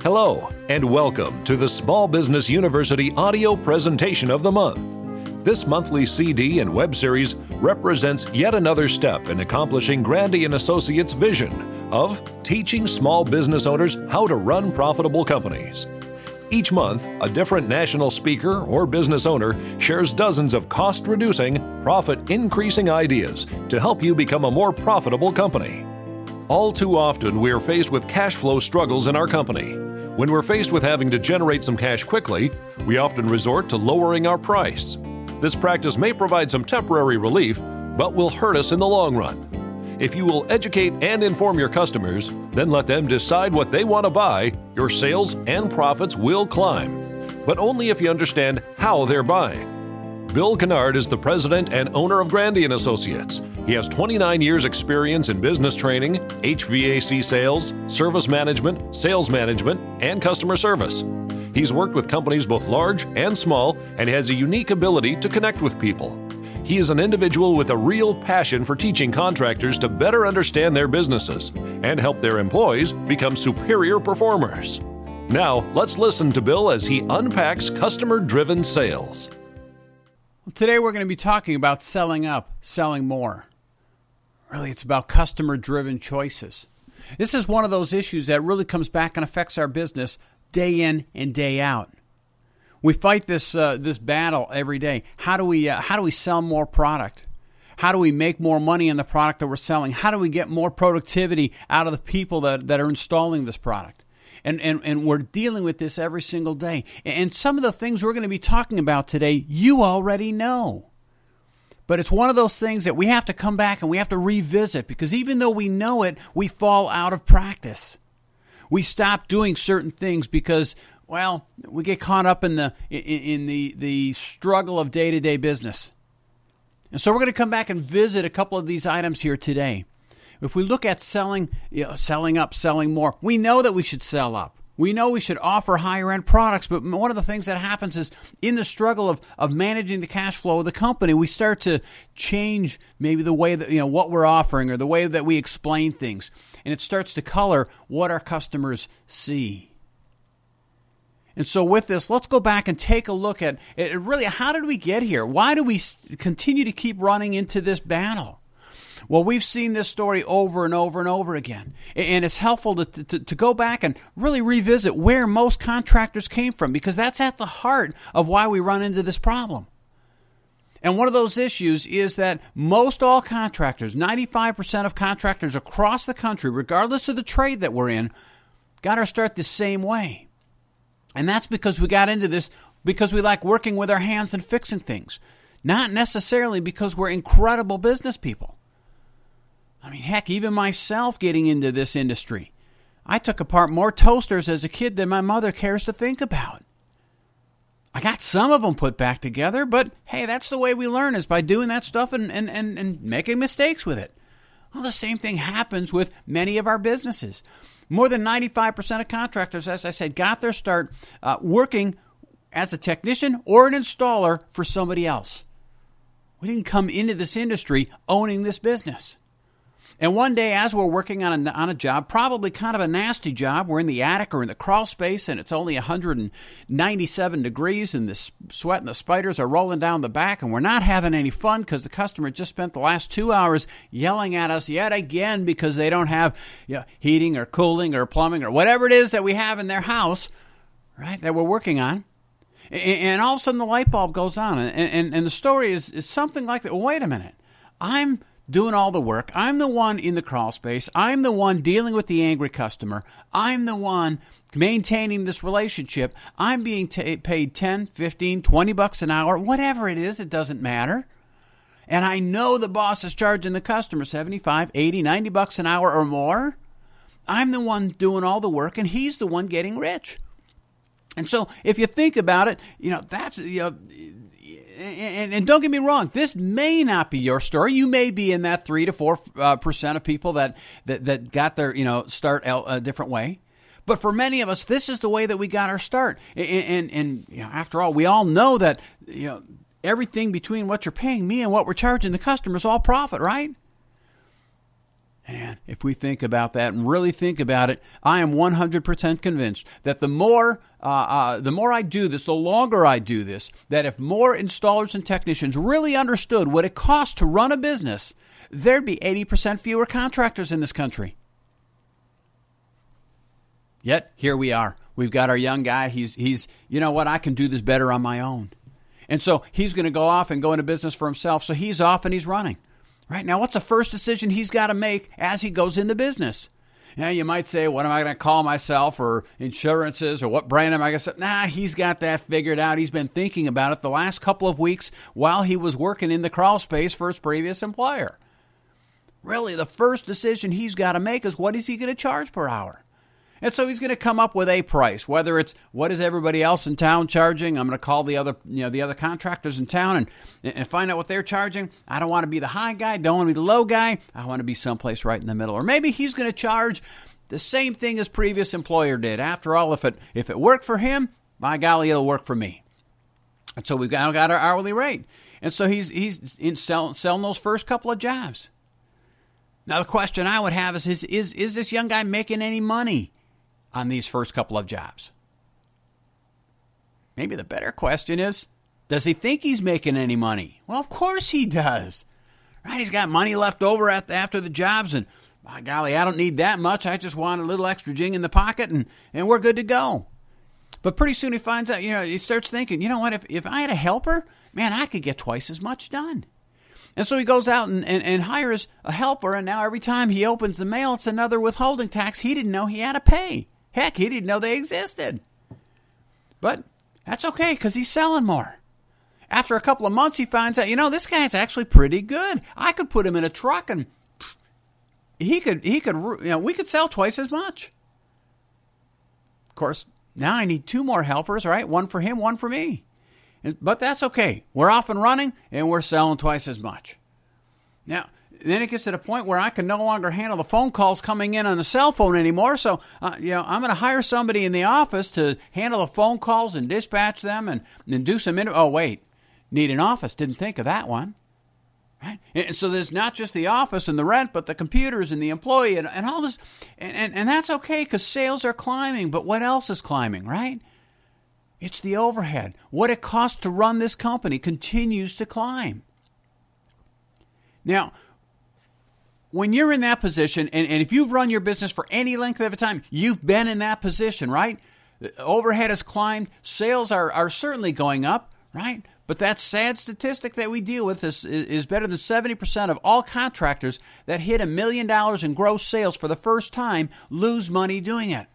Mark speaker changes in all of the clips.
Speaker 1: Hello, and welcome to the Small Business University audio presentation of the month. This monthly CD and web series represents yet another step in accomplishing Grandy & Associates' vision of teaching small business owners how to run profitable companies. Each month, a different national speaker or business owner shares dozens of cost-reducing, profit-increasing ideas to help you become a more profitable company. All too often, we are faced with cash flow struggles in our company. When we're faced with having to generate some cash quickly, we often resort to lowering our price. This practice may provide some temporary relief, but will hurt us in the long run. If you will educate and inform your customers, then let them decide what they want to buy, your sales and profits will climb. But only if you understand how they're buying. Bill Kennard is the president and owner of Grandy & Associates. He has 29 years experience in business training, HVAC sales, service management, sales management, and customer service. He's worked with companies both large and small and has a unique ability to connect with people. He is an individual with a real passion for teaching contractors to better understand their businesses and help their employees become superior performers. Now, let's listen to Bill as he unpacks customer-driven sales.
Speaker 2: Today we're going to be talking about selling up, selling more. Really, it's about customer-driven choices. This is one of those issues that really comes back and affects our business day in and day out. We fight this battle every day. How do we sell more product? How do we make more money in the product that we're selling? How do we get more productivity out of the people that are installing this product? And we're dealing with this every single day. And some of the things we're going to be talking about today, you already know. But it's one of those things that we have to come back and we have to revisit, because even though we know it, we fall out of practice. We stop doing certain things because, well, we get caught up in the struggle of day-to-day business. And so we're going to come back and visit a couple of these items here today. If we look at selling up, selling more, we know that we should sell up. We know we should offer higher-end products, but one of the things that happens is in the struggle of managing the cash flow of the company, we start to change maybe the way that, what we're offering or the way that we explain things. And it starts to color what our customers see. And so with this, let's go back and take a look at really, how did we get here? Why do we continue to keep running into this battle? Well, we've seen this story over and over and over again. And it's helpful to go back and really revisit where most contractors came from, because that's at the heart of why we run into this problem. And one of those issues is that most all contractors, 95% of contractors across the country, regardless of the trade that we're in, got our start the same way. And that's because we got into this because we like working with our hands and fixing things, not necessarily because we're incredible business people. I mean, heck, even myself getting into this industry, I took apart more toasters as a kid than my mother cares to think about. I got some of them put back together, but hey, that's the way we learn, is by doing that stuff and making mistakes with it. Well, the same thing happens with many of our businesses. More than 95% of contractors, as I said, got their start working as a technician or an installer for somebody else. We didn't come into this industry owning this business. And one day, as we're working on a job, probably kind of a nasty job, we're in the attic or in the crawl space, and it's only 197 degrees, and the sweat and the spiders are rolling down the back, and we're not having any fun because the customer just spent the last 2 hours yelling at us yet again because they don't have heating or cooling or plumbing or whatever it is that we have in their house, right, that we're working on. And all of a sudden, the light bulb goes on, and the story is something like that. Well, wait a minute. I'm doing all the work. I'm the one in the crawl space. I'm the one dealing with the angry customer. I'm the one maintaining this relationship. I'm being paid 10, 15, 20 bucks an hour, whatever it is, it doesn't matter. And I know the boss is charging the customer 75, 80, 90 bucks an hour or more. I'm the one doing all the work, and he's the one getting rich. And so if you think about it, that's, and don't get me wrong, this may not be your story. You may be in that 3 to 4% of people that got their start a different way. But for many of us, this is the way that we got our start. And after all, we all know that everything between what you're paying me and what we're charging the customer is all profit, right? And if we think about that and really think about it, I am 100% convinced that the more I do this, the longer I do this, that if more installers and technicians really understood what it costs to run a business, there'd be 80% fewer contractors in this country. Yet, here we are. We've got our young guy. He's you know what, I can do this better on my own. And so he's going to go off and go into business for himself. So he's off and he's running. Right now, what's the first decision he's got to make as he goes into business? Now, you might say, what am I going to call myself, or insurances, or what brand am I going to say? Nah, he's got that figured out. He's been thinking about it the last couple of weeks while he was working in the crawl space for his previous employer. Really, the first decision he's got to make is, what is he going to charge per hour? And so he's going to come up with a price, whether it's what is everybody else in town charging. I'm going to call the other contractors in town and find out what they're charging. I don't want to be the high guy, don't want to be the low guy. I want to be someplace right in the middle. Or maybe he's going to charge the same thing his previous employer did. After all, if it worked for him, by golly, it'll work for me. And so we've now got our hourly rate. And so he's selling those first couple of jobs. Now the question I would have is this young guy making any money on these first couple of jobs? Maybe the better question is, does he think he's making any money? Well, of course he does. Right? He's got money left over after the jobs, and by golly, I don't need that much. I just want a little extra jing in the pocket, and we're good to go. But pretty soon he finds out, he starts thinking, you know what, if I had a helper, man, I could get twice as much done. And so he goes out and hires a helper, and now every time he opens the mail, it's another withholding tax he didn't know he had to pay. Heck, he didn't know they existed. But that's okay, because he's selling more. After a couple of months, he finds out, this guy's actually pretty good. I could put him in a truck, and we could sell twice as much. Of course, now I need 2 more helpers, right? One for him, one for me. But that's okay. We're off and running, and we're selling twice as much. Now, then it gets to the point where I can no longer handle the phone calls coming in on the cell phone anymore. So, I'm going to hire somebody in the office to handle the phone calls and dispatch them and do some oh, wait, need an office. Didn't think of that one. Right? And so there's not just the office and the rent, but the computers and the employee and all this. And that's okay, because sales are climbing. But what else is climbing, right? It's the overhead. What it costs to run this company continues to climb. Now, when you're in that position, and if you've run your business for any length of time, you've been in that position, right? The overhead has climbed. Sales are certainly going up, right? But that sad statistic that we deal with is better than 70% of all contractors that hit $1 million in gross sales for the first time lose money doing it.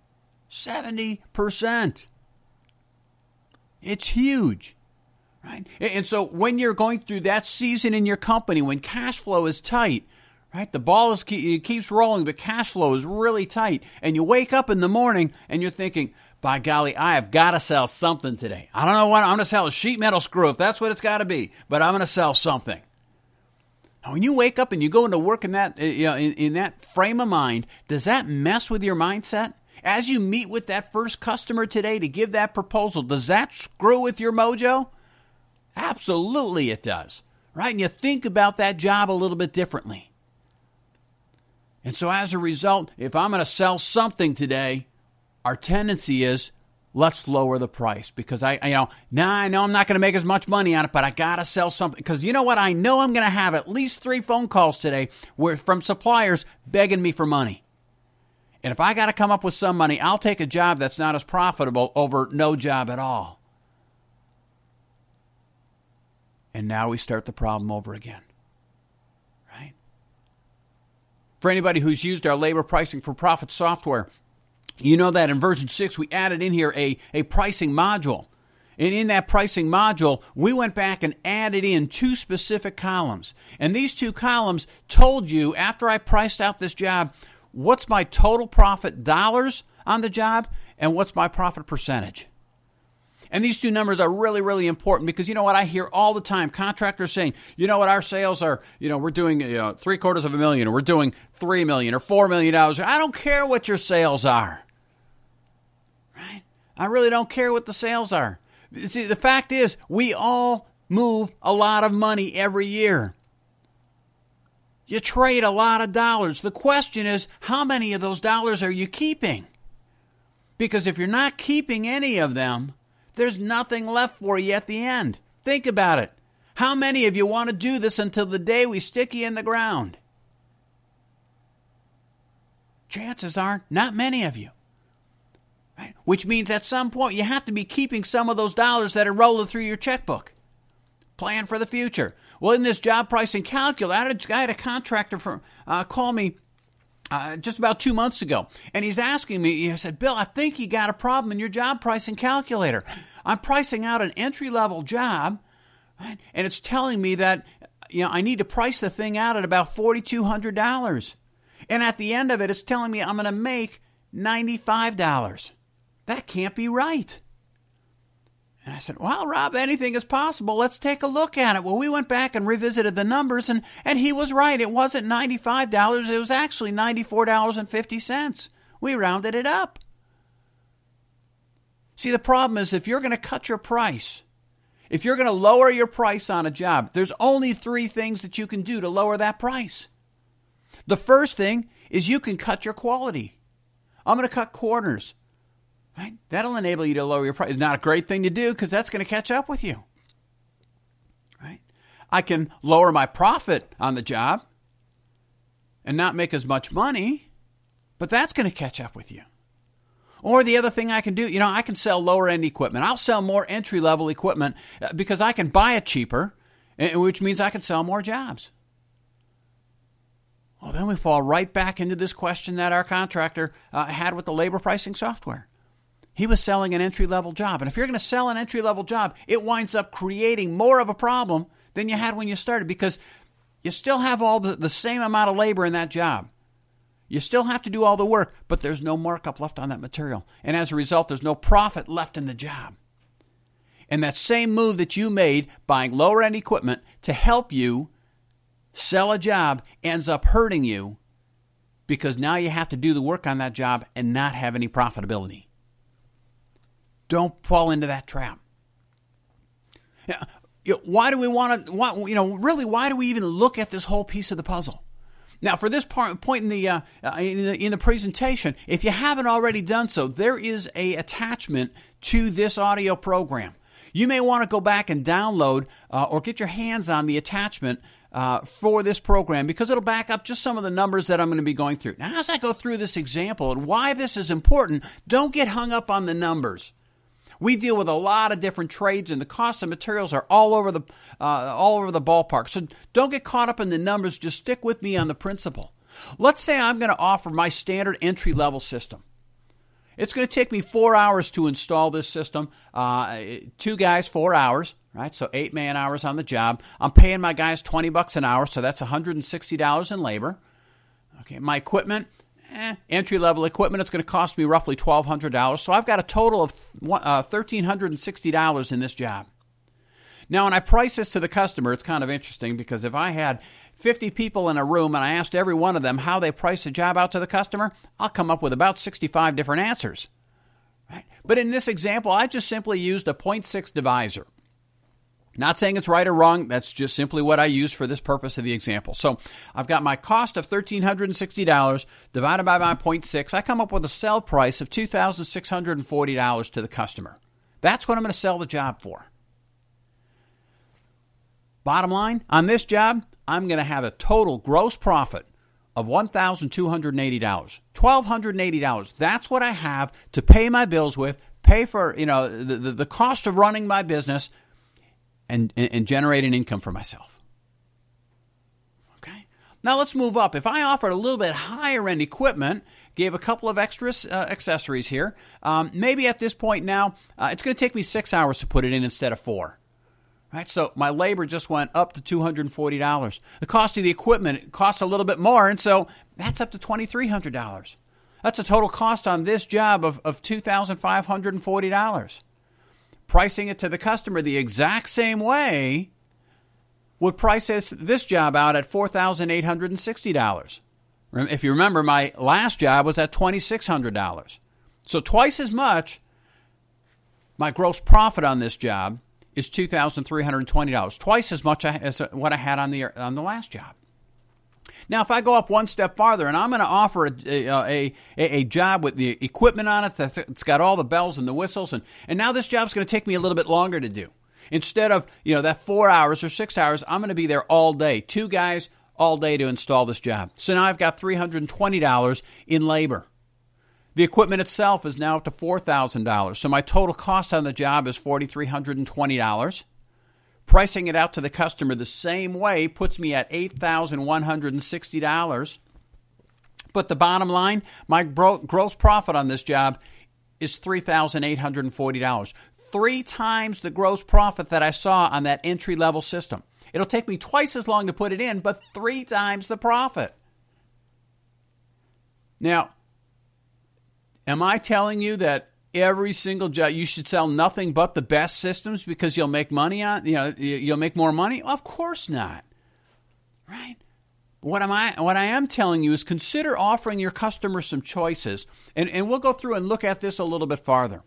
Speaker 2: 70%. It's huge. Right? And so when you're going through that season in your company, when cash flow is tight, right? The ball it keeps rolling, but cash flow is really tight. And you wake up in the morning and you're thinking, by golly, I have got to sell something today. I don't know what. I'm going to sell a sheet metal screw if that's what it's got to be, but I'm going to sell something. Now, when you wake up and you go into work in that in that frame of mind, does that mess with your mindset? As you meet with that first customer today to give that proposal, does that screw with your mojo? Absolutely it does, right? And you think about that job a little bit differently. And so as a result, if I'm going to sell something today, our tendency is, let's lower the price, because I know I'm not going to make as much money on it, but I got to sell something. Because you know what? I know I'm going to have at least 3 phone calls today from suppliers begging me for money. And if I got to come up with some money, I'll take a job that's not as profitable over no job at all. And now we start the problem over again. Right? For anybody who's used our labor pricing for profit software, you know that in version 6, we added in here a pricing module. And in that pricing module, we went back and added in 2 specific columns. And these 2 columns told you, after I priced out this job, what's my total profit dollars on the job and what's my profit percentage. And these 2 numbers are really, really important, because you know what I hear all the time? Contractors saying, you know what, our sales are, we're doing $750,000, or we're doing $3 million or $4 million. I don't care what your sales are. Right? I really don't care what the sales are. See, the fact is, we all move a lot of money every year. You trade a lot of dollars. The question is, how many of those dollars are you keeping? Because if you're not keeping any of them, there's nothing left for you at the end. Think about it. How many of you want to do this until the day we stick you in the ground? Chances are not many of you. Right? Which means at some point you have to be keeping some of those dollars that are rolling through your checkbook. Plan for the future. Well, in this job pricing calculator, I had a contractor call me just about 2 months ago, and he's asking me, he said, Bill, I think you got a problem in your job pricing calculator. I'm pricing out an entry-level job, right, and it's telling me that I need to price the thing out at about $4,200. And at the end of it, it's telling me I'm going to make $95. That can't be right. And I said, well, Rob, anything is possible. Let's take a look at it. Well, we went back and revisited the numbers, and he was right. It wasn't $95. It was actually $94.50. We rounded it up. See, the problem is if you're going to cut your price, if you're going to lower your price on a job, there's only 3 things that you can do to lower that price. The first thing is you can cut your quality. I'm going to cut corners. Right? That'll enable you to lower your price. It's not a great thing to do because that's going to catch up with you. Right? I can lower my profit on the job and not make as much money, but that's going to catch up with you. Or the other thing I can do, I can sell lower-end equipment. I'll sell more entry-level equipment because I can buy it cheaper, which means I can sell more jobs. Well, then we fall right back into this question that our contractor had with the labor pricing software. He was selling an entry-level job. And if you're going to sell an entry-level job, it winds up creating more of a problem than you had when you started because you still have all the same amount of labor in that job. You still have to do all the work, but there's no markup left on that material. And as a result, there's no profit left in the job. And that same move that you made buying lower-end equipment to help you sell a job ends up hurting you because now you have to do the work on that job and not have any profitability. Don't fall into that trap. Why do we want to? Why do we even look at this whole piece of the puzzle? Now, for this point in the presentation, if you haven't already done so, there is a attachment to this audio program. You may want to go back and download or get your hands on the attachment for this program because it'll back up just some of the numbers that I'm going to be going through. Now, as I go through this example and why this is important, don't get hung up on the numbers. We deal with a lot of different trades, and the cost of materials are all over the ballpark. So don't get caught up in the numbers. Just stick with me on the principle. Let's say I'm going to offer my standard entry-level system. It's going to take me 4 hours to install this system. 2 guys, 4 hours, right? So 8 man-hours on the job. I'm paying my guys $20 an hour, so that's $160 in labor. Okay, my equipment. Entry-level equipment, it's going to cost me roughly $1,200. So I've got a total of $1,360 in this job. Now, when I price this to the customer, it's kind of interesting because if I had 50 people in a room and I asked every one of them how they price a job out to the customer, I'll come up with about 65 different answers. Right? But in this example, I just simply used a 0.6 divisor. Not saying it's right or wrong. That's just simply what I use for this purpose of the example. So I've got my cost of $1,360 divided by my 0.6. I come up with a sell price of $2,640 to the customer. That's what I'm going to sell the job for. Bottom line, on this job, I'm going to have a total gross profit of $1,280. $1,280. That's what I have to pay my bills with, pay for the cost of running my business, and generate an income for myself. Okay? Now let's move up. If I offered a little bit higher end equipment, gave a couple of extra accessories here, maybe at this point now, it's going to take me 6 hours to put it in instead of 4. Right? So my labor just went up to $240. The cost of the equipment costs a little bit more, and so that's up to $2,300. That's a total cost on this job of $2,540. Pricing it to the customer the exact same way would price this job out at $4,860. If you remember, my last job was at $2,600. So twice as much. My gross profit on this job is $2,320. Twice as much as what I had on the last job. Now, if I go up one step farther and I'm going to offer a job with the equipment on it that's got all the bells and the whistles, and now this job's going to take me a little bit longer to do. Instead of, that 4 hours or 6 hours, I'm going to be there all day. 2 guys all day to install this job. So now I've got $320 in labor. The equipment itself is now up to $4,000. So my total cost on the job is $4,320. Pricing it out to the customer the same way puts me at $8,160. But the bottom line, my gross profit on this job is $3,840. 3 times the gross profit that I saw on that entry-level system. It'll take me twice as long to put it in, but 3 times the profit. Now, am I telling you that every single job you should sell nothing but the best systems because you'll make money on, you'll make more money? Of course not. Right? What I am telling you is consider offering your customers some choices, and we'll go through and look at this a little bit farther.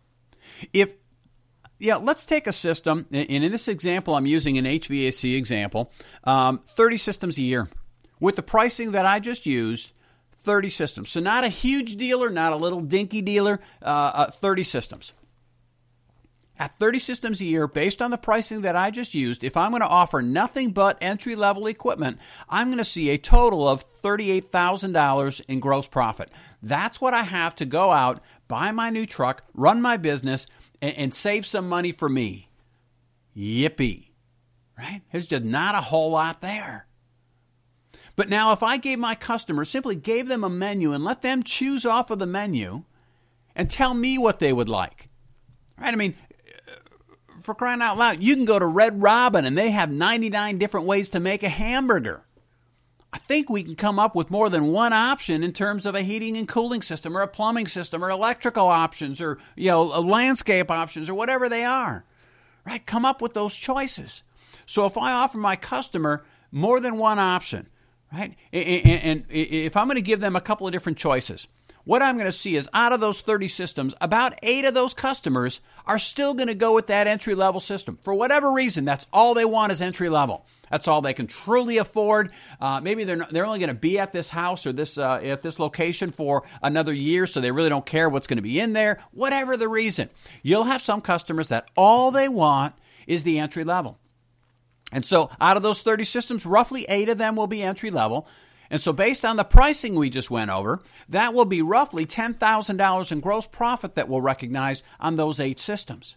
Speaker 2: Let's take a system, and in this example, I'm using an HVAC example, 30 systems a year. With the pricing that I just used, 30 systems. So not a huge dealer, not a little dinky dealer, 30 systems. At 30 systems a year, based on the pricing that I just used, if I'm going to offer nothing but entry-level equipment, I'm going to see a total of $38,000 in gross profit. That's what I have to go out, buy my new truck, run my business, and save some money for me. Yippee. Right? There's just not a whole lot there. But now if I gave my customers, simply gave them a menu and let them choose off of the menu and tell me what they would like. Right? I mean, for crying out loud, you can go to Red Robin and they have 99 different ways to make a hamburger. I think we can come up with more than one option in terms of a heating and cooling system or a plumbing system or electrical options or, landscape options or whatever they are. Right? Come up with those choices. So if I offer my customer more than one option, right? And if I'm going to give them a couple of different choices, what I'm going to see is out of those 30 systems, about 8 of those customers are still going to go with that entry-level system. For whatever reason, that's all they want is entry-level. That's all they can truly afford. Maybe they're only going to be at this house or at this location for another year, so they really don't care what's going to be in there. Whatever the reason, you'll have some customers that all they want is the entry-level. And so out of those 30 systems, roughly 8 of them will be entry-level. And so based on the pricing we just went over, that will be roughly $10,000 in gross profit that we'll recognize on those 8 systems.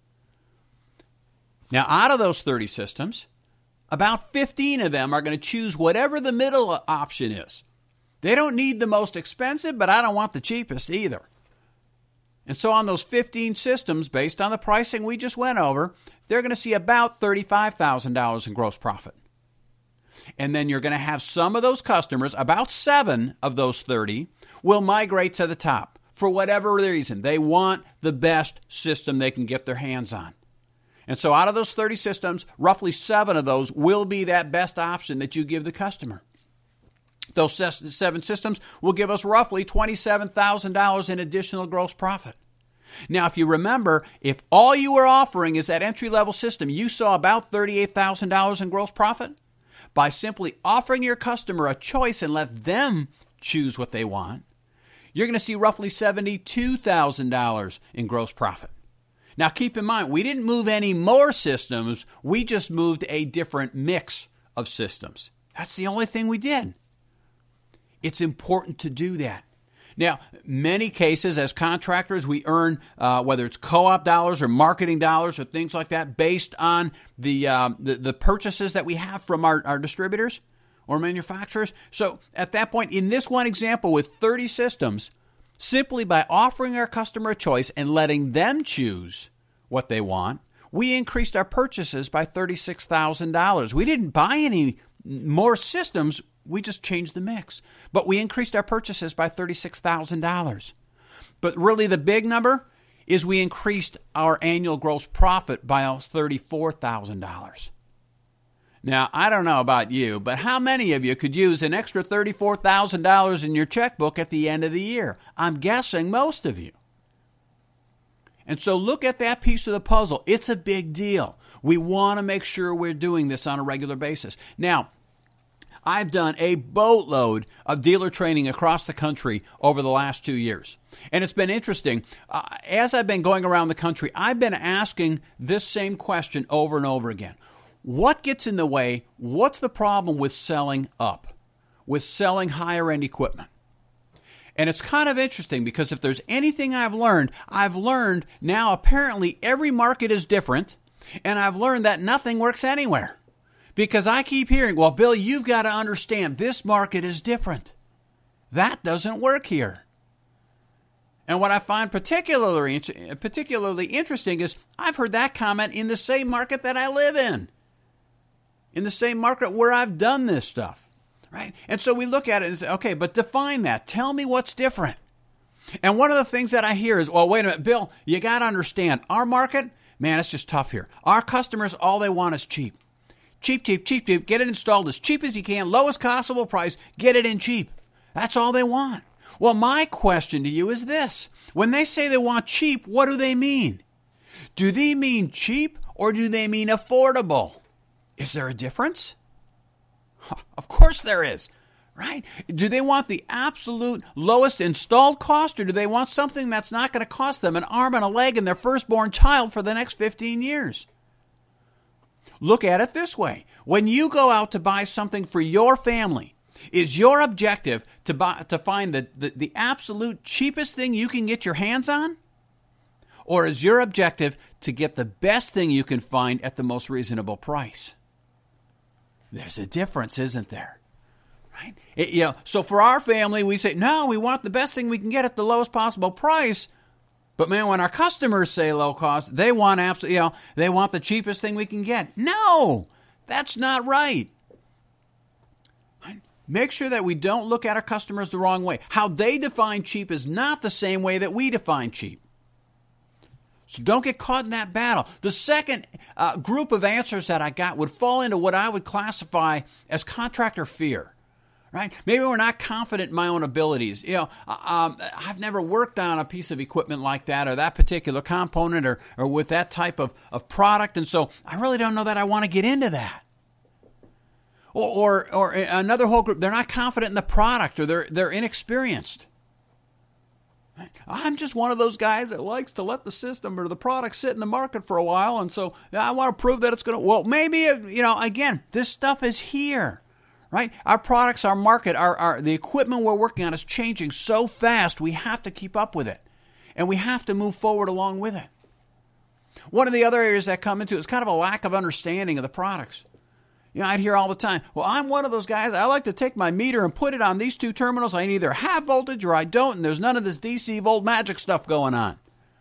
Speaker 2: Now, out of those 30 systems, about 15 of them are going to choose whatever the middle option is. They don't need the most expensive, but I don't want the cheapest either. And so on those 15 systems, based on the pricing we just went over, they're going to see about $35,000 in gross profit. And then you're going to have some of those customers, about 7 of those 30, will migrate to the top. For whatever reason, they want the best system they can get their hands on. And so out of those 30 systems, roughly 7 of those will be that best option that you give the customer. Those 7 systems will give us roughly $27,000 in additional gross profit. Now, if you remember, if all you were offering is that entry-level system, you saw about $38,000 in gross profit. By simply offering your customer a choice and let them choose what they want, you're going to see roughly $72,000 in gross profit. Now, keep in mind, we didn't move any more systems. We just moved a different mix of systems. That's the only thing we did. It's important to do that. Now, many cases as contractors, we earn, whether it's co-op dollars or marketing dollars or things like that, based on the purchases that we have from our distributors or manufacturers. So at that point, in this one example with 30 systems, simply by offering our customer a choice and letting them choose what they want, we increased our purchases by $36,000. We didn't buy any more systems. We just changed the mix. But we increased our purchases by $36,000. But really the big number is we increased our annual gross profit by $34,000. Now, I don't know about you, but how many of you could use an extra $34,000 in your checkbook at the end of the year? I'm guessing most of you. And so look at that piece of the puzzle. It's a big deal. We want to make sure we're doing this on a regular basis. Now, I've done a boatload of dealer training across the country over the last 2 years. And it's been interesting. As I've been going around the country, I've been asking this same question over and over again. What gets in the way? What's the problem with selling up, with selling higher-end equipment? And it's kind of interesting because if there's anything I've learned now apparently every market is different, and I've learned that nothing works anywhere. Because I keep hearing, well, Bill, you've got to understand this market is different. That doesn't work here. And what I find particularly interesting is I've heard that comment in the same market that I live in the same market where I've done this stuff. Right? And so we look at it and say, okay, but define that. Tell me what's different. And one of the things that I hear is, well, wait a minute, Bill, you got to understand, our market, man, it's just tough here. Our customers, all they want is cheap. Cheap, cheap, cheap, cheap. Get it installed as cheap as you can, lowest possible price, get it in cheap. That's all they want. Well, my question to you is this. When they say they want cheap, what do they mean? Do they mean cheap or do they mean affordable? Is there a difference? Of course there is, right? Do they want the absolute lowest installed cost, or do they want something that's not going to cost them an arm and a leg and their firstborn child for the next 15 years? Look at it this way. When you go out to buy something for your family, is your objective to find the absolute cheapest thing you can get your hands on? Or is your objective to get the best thing you can find at the most reasonable price? There's a difference, isn't there? Right? So for our family, we say, no, we want the best thing we can get at the lowest possible price. But man, when our customers say low cost, they want they want the cheapest thing we can get. No, that's not right. Make sure that we don't look at our customers the wrong way. How they define cheap is not the same way that we define cheap. So don't get caught in that battle. The second group of answers that I got would fall into what I would classify as contractor fear. Right? Maybe we're not confident in my own abilities. I've never worked on a piece of equipment like that or that particular component or with that type of product, and so I really don't know that I want to get into that. Or another whole group, they're not confident in the product or they're inexperienced. I'm just one of those guys that likes to let the system or the product sit in the market for a while, and so I want to prove that it's going to. Well, maybe again, this stuff is here, right? Our products, our market, the equipment we're working on is changing so fast. We have to keep up with it, and we have to move forward along with it. One of the other areas that come into it is kind of a lack of understanding of the products. I'd hear all the time, well, I'm one of those guys, I like to take my meter and put it on these two terminals. I either have voltage or I don't, and there's none of this DC volt magic stuff going on.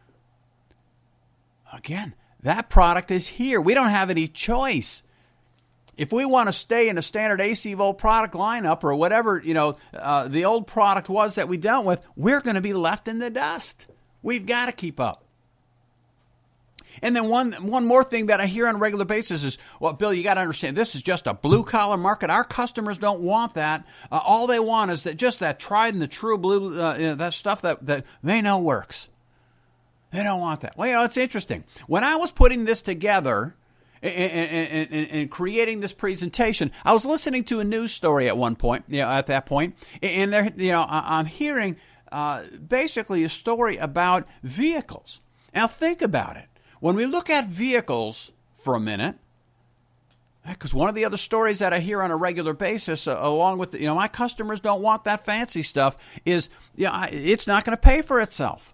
Speaker 2: Again, that product is here. We don't have any choice. If we want to stay in a standard AC volt product lineup or whatever, the old product was that we dealt with, we're going to be left in the dust. We've got to keep up. And then one more thing that I hear on a regular basis is, well, Bill, you got to understand, this is just a blue-collar market. Our customers don't want that. All they want is just that tried and the true blue, that stuff that they know works. They don't want that. Well, it's interesting. When I was putting this together and creating this presentation, I was listening to a news story at one point, at that point, and I'm hearing basically a story about vehicles. Now, think about it. When we look at vehicles for a minute, because one of the other stories that I hear on a regular basis, along with my customers don't want that fancy stuff, is it's not going to pay for itself.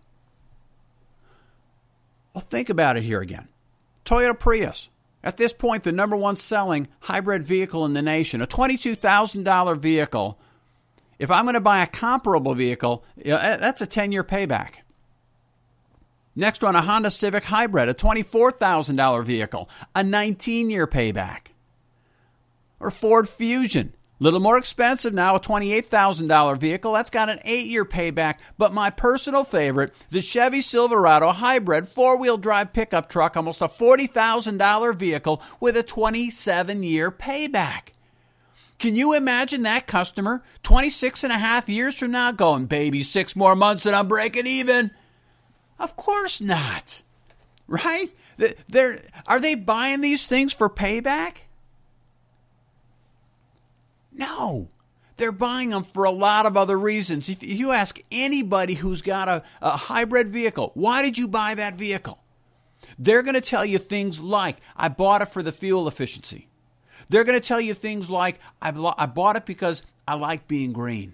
Speaker 2: Well, think about it here again. Toyota Prius, at this point, the number one selling hybrid vehicle in the nation, a $22,000 vehicle. If I'm going to buy a comparable vehicle, that's a 10-year payback. Next one, a Honda Civic Hybrid, a $24,000 vehicle, a 19-year payback. Or Ford Fusion, a little more expensive now, a $28,000 vehicle. That's got an 8-year payback. But my personal favorite, the Chevy Silverado Hybrid four-wheel drive pickup truck, almost a $40,000 vehicle with a 27-year payback. Can you imagine that customer 26 and a half years from now going, baby, 6 more months and I'm breaking even? Of course not, right? Are they buying these things for payback? No. They're buying them for a lot of other reasons. If you ask anybody who's got a hybrid vehicle, why did you buy that vehicle? They're going to tell you things like, I bought it for the fuel efficiency. They're going to tell you things like, I bought it because I like being green.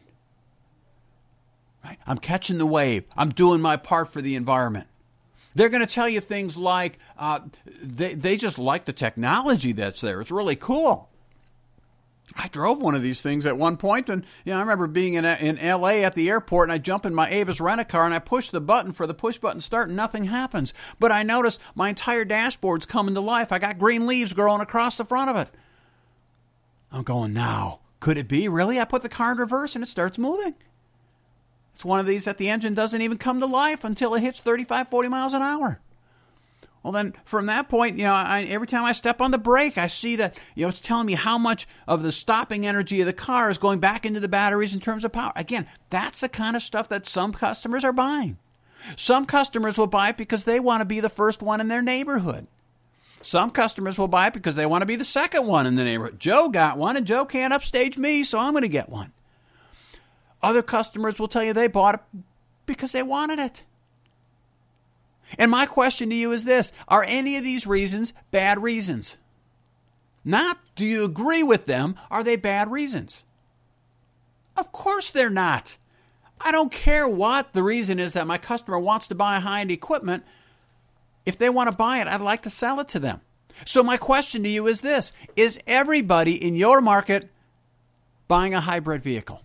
Speaker 2: Right? I'm catching the wave. I'm doing my part for the environment. They're going to tell you things like, they just like the technology that's there. It's really cool. I drove one of these things at one point, and I remember being in L.A. at the airport, and I jump in my Avis rent-a-car, and I push the button for the push-button start, and nothing happens. But I notice my entire dashboard's coming to life. I got green leaves growing across the front of it. I'm going, now, could it be? Really? I put the car in reverse, and it starts moving. It's one of these that the engine doesn't even come to life until it hits 35, 40 miles an hour. Well, then from that point, every time I step on the brake, I see that, it's telling me how much of the stopping energy of the car is going back into the batteries in terms of power. Again, that's the kind of stuff that some customers are buying. Some customers will buy it because they want to be the first one in their neighborhood. Some customers will buy it because they want to be the second one in the neighborhood. Joe got one, and Joe can't upstage me, so I'm going to get one. Other customers will tell you they bought it because they wanted it. And my question to you is this: are any of these reasons bad reasons? Not do you agree with them, are they bad reasons? Of course they're not. I don't care what the reason is that my customer wants to buy high-end equipment. If they want to buy it, I'd like to sell it to them. So my question to you is this: is everybody in your market buying a hybrid vehicle?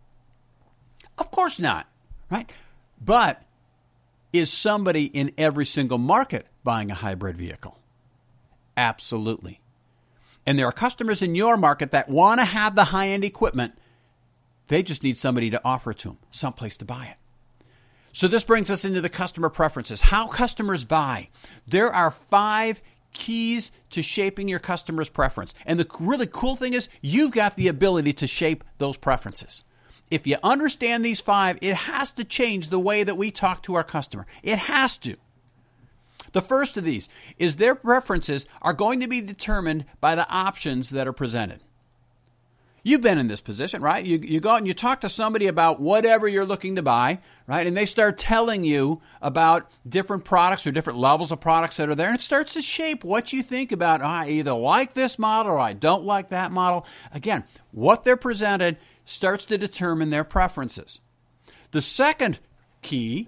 Speaker 2: Of course not, right? But is somebody in every single market buying a hybrid vehicle? Absolutely. And there are customers in your market that want to have the high-end equipment. They just need somebody to offer it to them, someplace to buy it. So this brings us into the customer preferences. How customers buy. There are 5 keys to shaping your customer's preference. And the really cool thing is you've got the ability to shape those preferences. If you understand these 5, it has to change the way that we talk to our customer. It has to. The first of these is their preferences are going to be determined by the options that are presented. You've been in this position, right? You go out and you talk to somebody about whatever you're looking to buy, right? And they start telling you about different products or different levels of products that are there. And it starts to shape what you think about, I either like this model or I don't like that model. Again, what they're presented starts to determine their preferences. The second key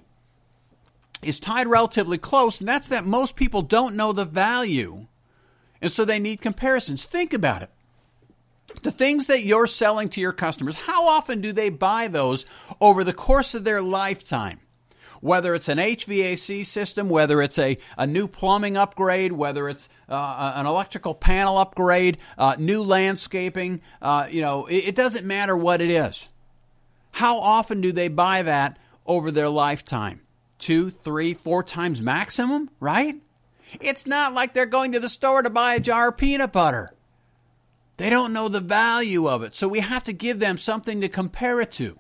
Speaker 2: is tied relatively close, and that's that most people don't know the value, and so they need comparisons. Think about it. The things that you're selling to your customers, how often do they buy those over the course of their lifetime? Whether it's an HVAC system, whether it's a new plumbing upgrade, whether it's an electrical panel upgrade, new landscaping, it doesn't matter what it is. How often do they buy that over their lifetime? 2, 3, 4 times maximum, right? It's not like they're going to the store to buy a jar of peanut butter. They don't know the value of it, so we have to give them something to compare it to.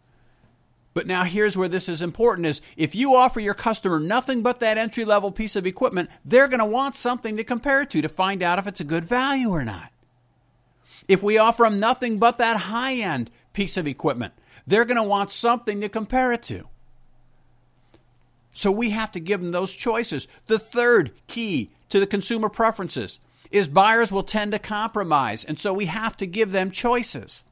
Speaker 2: But now here's where this is important, is if you offer your customer nothing but that entry-level piece of equipment, they're going to want something to compare it to find out if it's a good value or not. If we offer them nothing but that high-end piece of equipment, they're going to want something to compare it to. So we have to give them those choices. The third key to the consumer preferences is buyers will tend to compromise, and so we have to give them choices.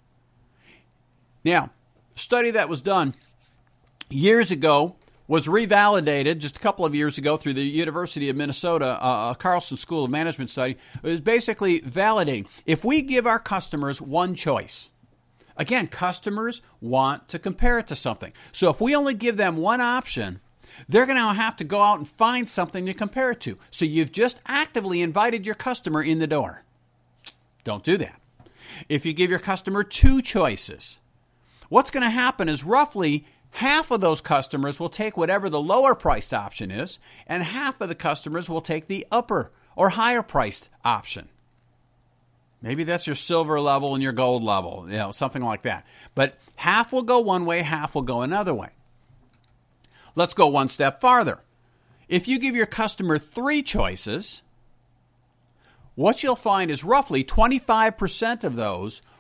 Speaker 2: Now, a study that was done years ago was revalidated just a couple of years ago through the University of Minnesota, a Carlson School of Management study. It was basically validating. If we give our customers one choice, again, customers want to compare it to something. So if we only give them one option, they're going to have to go out and find something to compare it to. So you've just actively invited your customer in the door. Don't do that. If you give your customer 2 choices, what's going to happen is roughly half of those customers will take whatever the lower priced option is, and half of the customers will take the upper or higher priced option. Maybe that's your silver level and your gold level, something like that. But half will go one way, half will go another way. Let's go one step farther. If you give your customer 3 choices, what you'll find is roughly 25% of those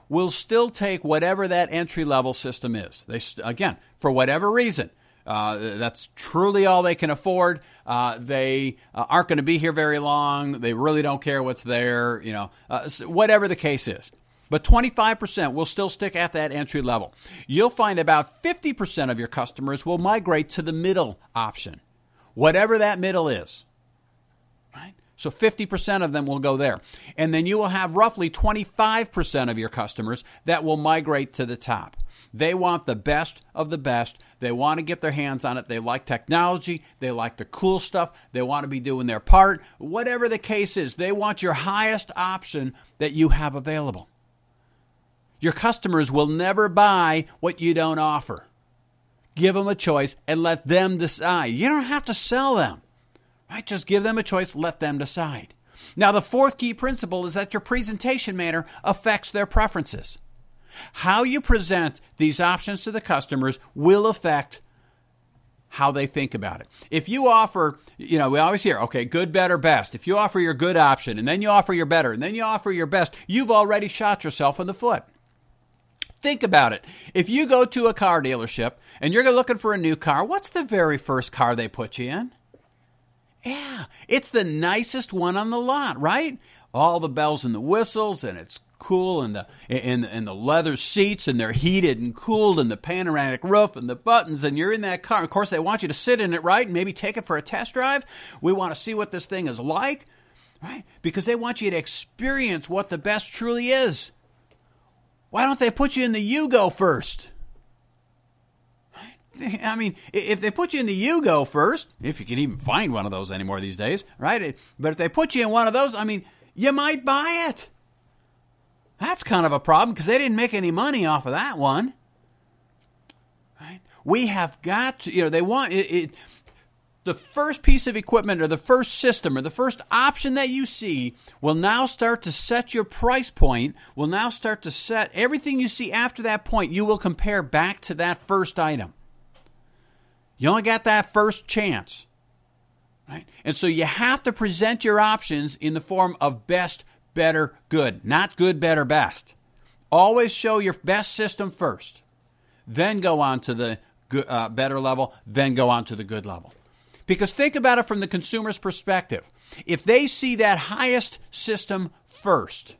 Speaker 2: will still take whatever that entry-level system is. Again, for whatever reason. That's truly all they can afford. They aren't going to be here very long. They really don't care what's there, whatever the case is. But 25% will still stick at that entry level. You'll find about 50% of your customers will migrate to the middle option, whatever that middle is. Right? So 50% of them will go there. And then you will have roughly 25% of your customers that will migrate to the top. They want the best of the best. They want to get their hands on it. They like technology. They like the cool stuff. They want to be doing their part. Whatever the case is, they want your highest option that you have available. Your customers will never buy what you don't offer. Give them a choice and let them decide. You don't have to sell them. Right? Just give them a choice, let them decide. Now, the fourth key principle is that your presentation manner affects their preferences. How you present these options to the customers will affect how they think about it. If you offer, we always hear, okay, good, better, best. If you offer your good option and then you offer your better and then you offer your best, you've already shot yourself in the foot. Think about it. If you go to a car dealership and you're looking for a new car, what's the very first car they put you in? Yeah, it's the nicest one on the lot, right? All the bells and the whistles, and it's cool, and the leather seats, and they're heated and cooled, and the panoramic roof, and the buttons, and you're in that car. Of course, they want you to sit in it, right, and maybe take it for a test drive. We want to see what this thing is like, right? Because they want you to experience what the best truly is. Why don't they put you in the Yugo first? I mean, if they put you in the Yugo first, if you can even find one of those anymore these days, right? But if they put you in one of those, you might buy it. That's kind of a problem because they didn't make any money off of that one. Right? We have got to, they want it. The first piece of equipment or the first system or the first option that you see will now start to set your price point, will now start to set everything you see after that point. You will compare back to that first item. You only got that first chance. Right? And so you have to present your options in the form of best, better, good, not good, better, best. Always show your best system first, then go on to the good, better level, then go on to the good level. Because think about it from the consumer's perspective. If they see that highest system first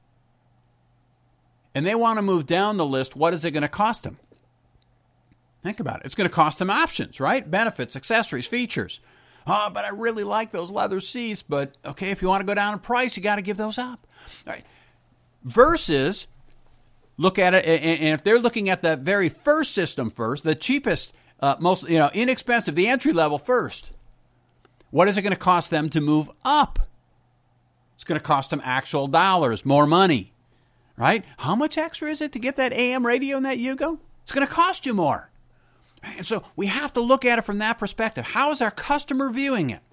Speaker 2: and they want to move down the list, what is it going to cost them? Think about it. It's going to cost them options, right? Benefits, accessories, features. Oh, but I really like those leather seats. But, okay, if you want to go down in price, you got to give those up. All right. Versus, look at it, and if they're looking at the very first system first, the cheapest, most inexpensive, the entry level first, what is it going to cost them to move up? It's going to cost them actual dollars, more money, right? How much extra is it to get that AM radio and that Yugo? It's going to cost you more. And so we have to look at it from that perspective. How is our customer viewing it?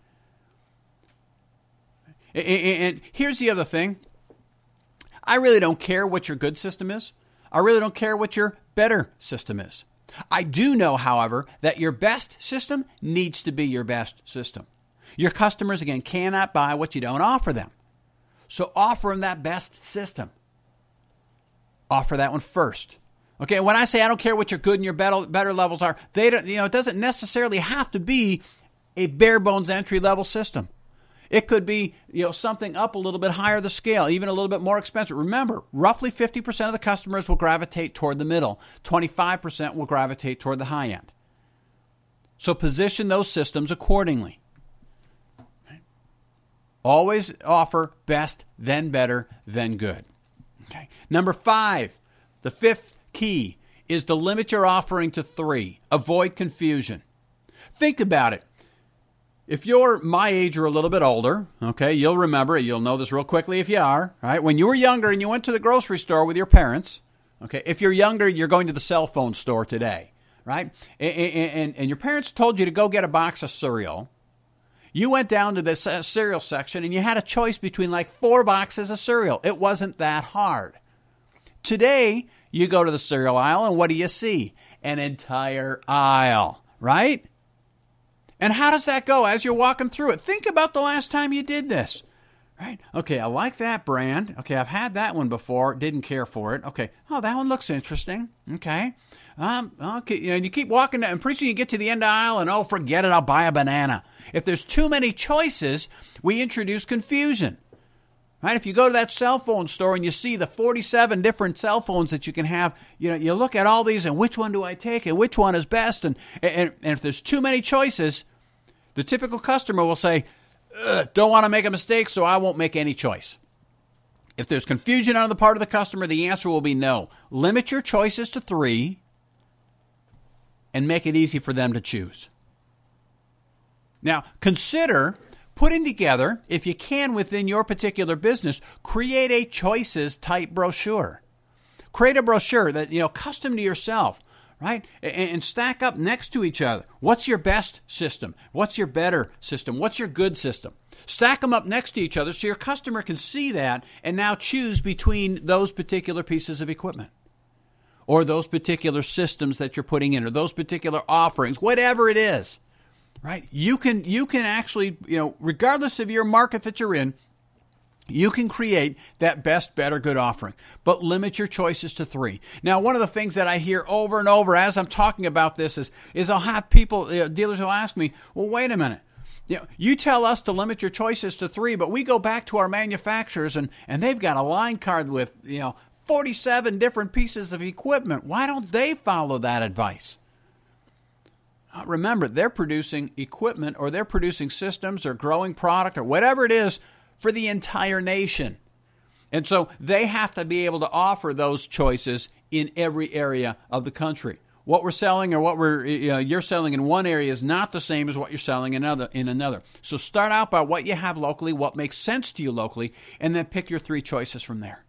Speaker 2: And here's the other thing. I really don't care what your good system is. I really don't care what your better system is. I do know, however, that your best system needs to be your best system. Your customers, again, cannot buy what you don't offer them. So offer them that best system. Offer that one first. Okay, when I say I don't care what your good and your better levels are, they don't, it doesn't necessarily have to be a bare bones entry level system. It could be, something up a little bit higher the scale, even a little bit more expensive. Remember, roughly 50% of the customers will gravitate toward the middle. 25% will gravitate toward the high end. So position those systems accordingly. Okay. Always offer best, then better, then good. Okay. Number 5, the fifth key is to limit your offering to 3. Avoid confusion. Think about it. If you're my age or a little bit older, okay, you'll remember it. You'll know this real quickly if you are, right? When you were younger and you went to the grocery store with your parents, okay, if you're younger, you're going to the cell phone store today, right? And your parents told you to go get a box of cereal. You went down to the cereal section and you had a choice between like 4 boxes of cereal. It wasn't that hard. Today, you go to the cereal aisle, and what do you see? An entire aisle, right? And how does that go as you're walking through it? Think about the last time you did this, Right? Okay, I like that brand. Okay, I've had that one before. Didn't care for it. Okay, oh, that one looks interesting. Okay. Okay, and you keep walking down, and pretty soon you get to the end of the aisle, and forget it, I'll buy a banana. If there's too many choices, we introduce confusion. Right? If you go to that cell phone store and you see the 47 different cell phones that you can have, you look at all these and which one do I take and which one is best? And if there's too many choices, the typical customer will say, don't want to make a mistake, so I won't make any choice. If there's confusion on the part of the customer, the answer will be no. Limit your choices to 3 and make it easy for them to choose. Now, consider putting together, if you can within your particular business, create a choices type brochure. Create a brochure that, custom to yourself, right? And stack up next to each other. What's your best system? What's your better system? What's your good system? Stack them up next to each other so your customer can see that and now choose between those particular pieces of equipment or those particular systems that you're putting in or those particular offerings, whatever it is. Right? You can actually, regardless of your market that you're in, you can create that best, better, good offering. But limit your choices to 3. Now, one of the things that I hear over and over as I'm talking about this is I'll have people, dealers will ask me, well, wait a minute. You tell us to limit your choices to 3, but we go back to our manufacturers and they've got a line card with, 47 different pieces of equipment. Why don't they follow that advice? Remember, they're producing equipment or they're producing systems or growing product or whatever it is for the entire nation. And so they have to be able to offer those choices in every area of the country. What we're selling or what you're selling in one area is not the same as what you're selling in another. So start out by what you have locally, what makes sense to you locally, and then pick your 3 choices from there.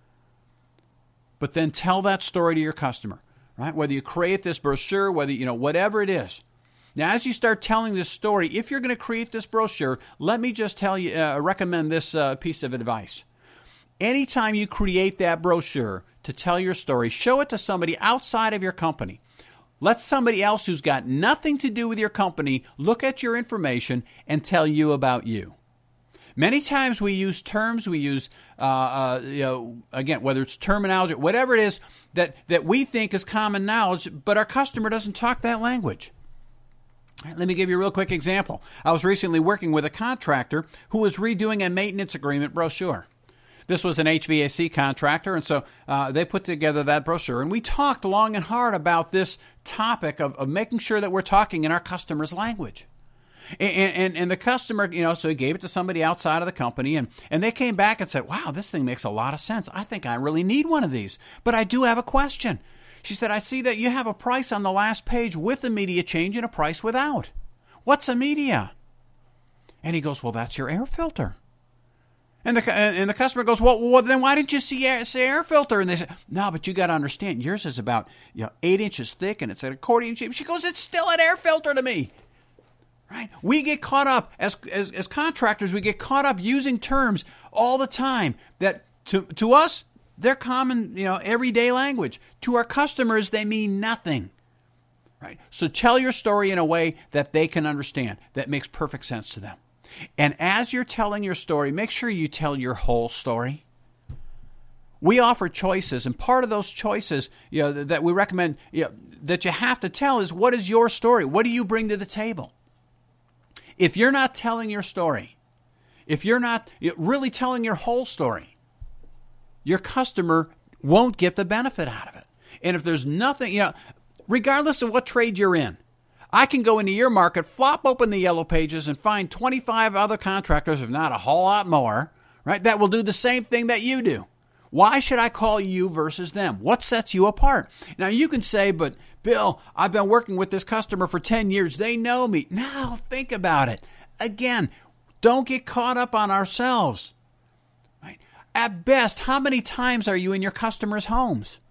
Speaker 2: But then tell that story to your customer. Right? Whether you create this brochure, whether, whatever it is. Now, as you start telling this story, if you're going to create this brochure, let me just tell you, recommend this piece of advice. Anytime you create that brochure to tell your story, show it to somebody outside of your company. Let somebody else who's got nothing to do with your company look at your information and tell you about you. Many times we use terms, again, whether it's terminology, whatever it is that we think is common knowledge, but our customer doesn't talk that language. Let me give you a real quick example. I was recently working with a contractor who was redoing a maintenance agreement brochure. This was an HVAC contractor, and so they put together that brochure, and we talked long and hard about this topic of making sure that we're talking in our customer's language. And the customer, so he gave it to somebody outside of the company, and they came back and said, wow, this thing makes a lot of sense. I think I really need one of these. But I do have a question. She said, I see that you have a price on the last page with a media change and a price without. What's a media? And he goes, well, that's your air filter. And the customer goes, well, then why didn't you say air filter? And they said, no, but you got to understand, yours is about 8 inches thick, and it's an accordion shape. She goes, it's still an air filter to me. Right? We get caught up, as contractors, we get caught up using terms all the time that to us, they're common, everyday language. To our customers, they mean nothing. Right? So tell your story in a way that they can understand, that makes perfect sense to them. And as you're telling your story, make sure you tell your whole story. We offer choices, and part of those choices, that we recommend, that you have to tell is, what is your story? What do you bring to the table? If you're not telling your story, if you're not really telling your whole story, your customer won't get the benefit out of it. And if there's nothing, regardless of what trade you're in, I can go into your market, flop open the yellow pages, and find 25 other contractors, if not a whole lot more, right, that will do the same thing that you do. Why should I call you versus them? What sets you apart? Now, you can say, but Bill, I've been working with this customer for 10 years. They know me. Now, think about it. Again, don't get caught up on ourselves. Right? At best, how many times are you in your customers' homes?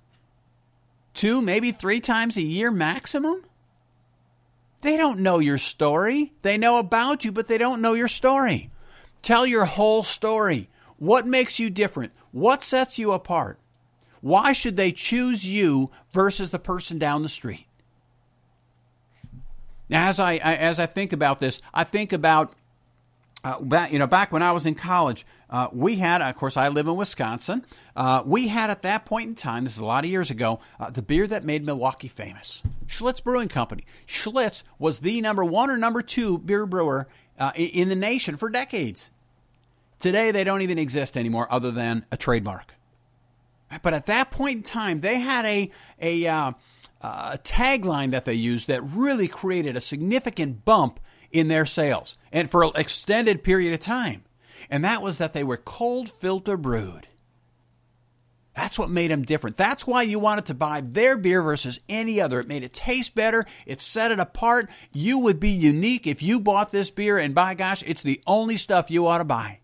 Speaker 2: 2, maybe 3 times a year maximum? They don't know your story. They know about you, but they don't know your story. Tell your whole story. What makes you different? What sets you apart? Why should they choose you versus the person down the street? Now, as I think about this, I think about back when I was in college, we had, of course, I live in Wisconsin. We had at that point in time, this is a lot of years ago, the beer that made Milwaukee famous, Schlitz Brewing Company. Schlitz was the number 1 or number 2 beer brewer in the nation for decades. Today, they don't even exist anymore other than a trademark. But at that point in time, they had a tagline that they used that really created a significant bump in their sales, and for an extended period of time. And that was that they were cold filter brewed. That's what made them different. That's why you wanted to buy their beer versus any other. It made it taste better. It set it apart. You would be unique if you bought this beer, and by gosh, it's the only stuff you ought to buy.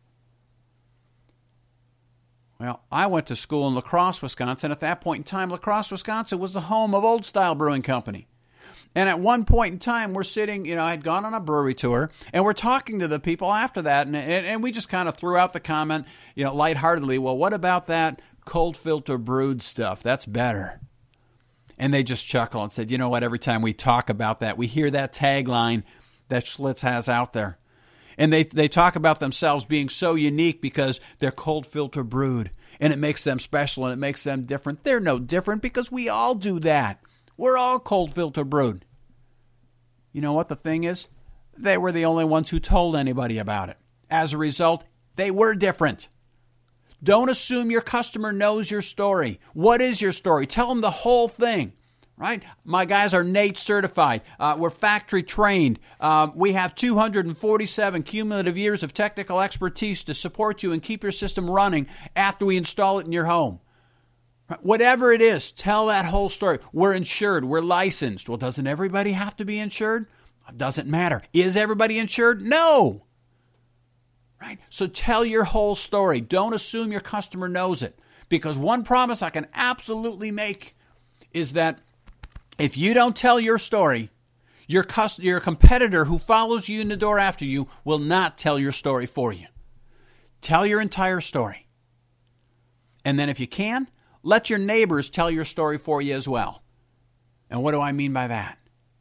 Speaker 2: Well, I went to school in La Crosse, Wisconsin. At that point in time, La Crosse, Wisconsin was the home of Old Style Brewing Company. And at one point in time, we're sitting, I had gone on a brewery tour, and we're talking to the people after that, and we just kind of threw out the comment, lightheartedly, well, what about that cold filter brewed stuff? That's better. And they just chuckle and said, you know what, every time we talk about that, we hear that tagline that Schlitz has out there. And they talk about themselves being so unique because they're cold filter brewed, and it makes them special, and it makes them different. They're no different because we all do that. We're all cold filter brewed. You know what the thing is? They were the only ones who told anybody about it. As a result, they were different. Don't assume your customer knows your story. What is your story? Tell them the whole thing, right? My guys are NATE certified. We're factory trained. We have 247 cumulative years of technical expertise to support you and keep your system running after we install it in your home. Whatever it is, tell that whole story. We're insured. We're licensed. Well, doesn't everybody have to be insured? It doesn't matter. Is everybody insured? No. Right? So tell your whole story. Don't assume your customer knows it. Because one promise I can absolutely make is that if you don't tell your story, your competitor who follows you in the door after you will not tell your story for you. Tell your entire story. And then if you can, let your neighbors tell your story for you as well. And what do I mean by that?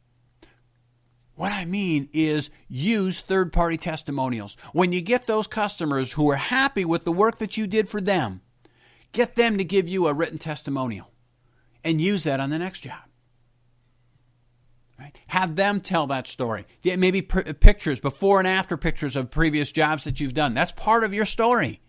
Speaker 2: What I mean is use third-party testimonials. When you get those customers who are happy with the work that you did for them, get them to give you a written testimonial and use that on the next job. Right? Have them tell that story. Maybe pictures, before and after pictures of previous jobs that you've done. That's part of your story.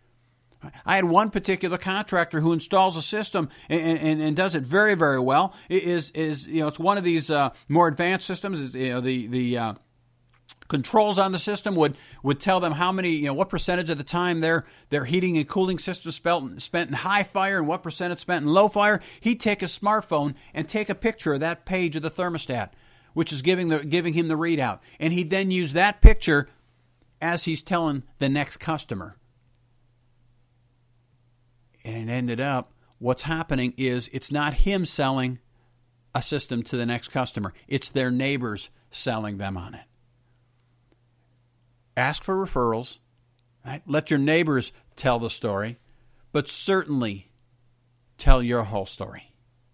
Speaker 2: I had one particular contractor who installs a system and does it very, very well. It's one of these more advanced systems. The controls on the system would tell them how many, what percentage of the time their heating and cooling system spent in high fire and what percentage spent in low fire. He'd take his smartphone and take a picture of that page of the thermostat, which is giving him the readout, and he'd then use that picture as he's telling the next customer. And it ended up, what's happening is it's not him selling a system to the next customer. It's their neighbors selling them on it. Ask for referrals. Right? Let your neighbors tell the story. But certainly tell your whole story.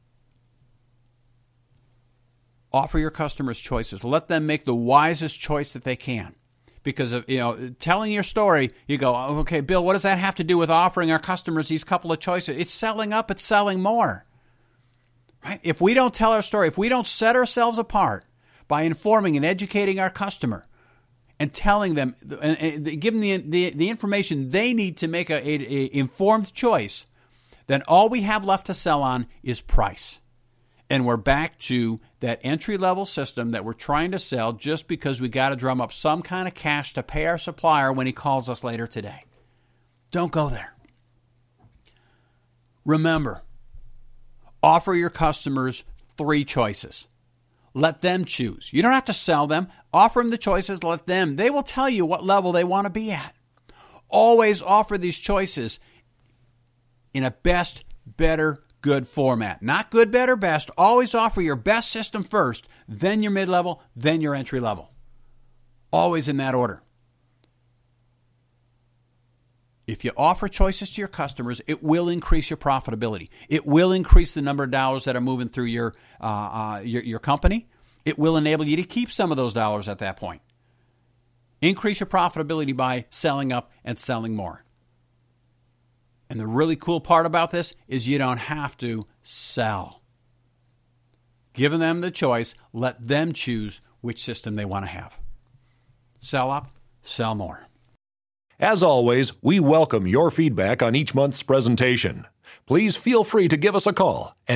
Speaker 2: Offer your customers choices. Let them make the wisest choice that they can. Because of telling your story, you go, okay, Bill, what does that have to do with offering our customers these couple of choices? It's selling up, it's selling more. Right? If we don't tell our story, if we don't set ourselves apart by informing and educating our customer and telling them, and giving the information they need to make a informed choice, then all we have left to sell on is price. And we're back to that entry-level system that we're trying to sell just because we got to drum up some kind of cash to pay our supplier when he calls us later today. Don't go there. Remember, offer your customers 3 choices. Let them choose. You don't have to sell them. Offer them the choices. Let them. They will tell you what level they want to be at. Always offer these choices in a best, better, good format. Not good, better, best. Always offer your best system first, then your mid-level, then your entry-level. Always in that order. If you offer choices to your customers, it will increase your profitability. It will increase the number of dollars that are moving through your company. It will enable you to keep some of those dollars at that point. Increase your profitability by selling up and selling more. And the really cool part about this is you don't have to sell. Giving them the choice, let them choose which system they want to have. Sell up, sell more.
Speaker 1: As always, we welcome your feedback on each month's presentation. Please feel free to give us a call at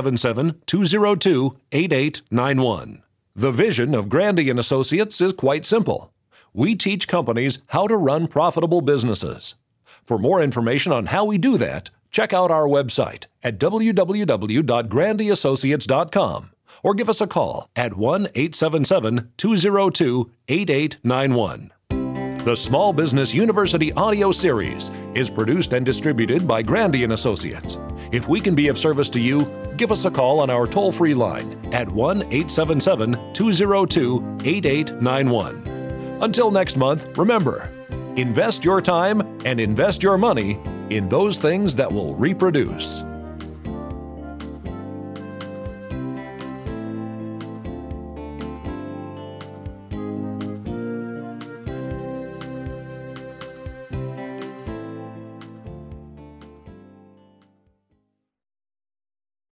Speaker 1: 877-202-8891. The vision of Grandy & Associates is quite simple. We teach companies how to run profitable businesses. For more information on how we do that, check out our website at www.grandyassociates.com or give us a call at 1-877-202-8891. The Small Business University audio series is produced and distributed by Grandy & Associates. If we can be of service to you, give us a call on our toll-free line at 1-877-202-8891. Until next month, remember, invest your time and invest your money in those things that will reproduce.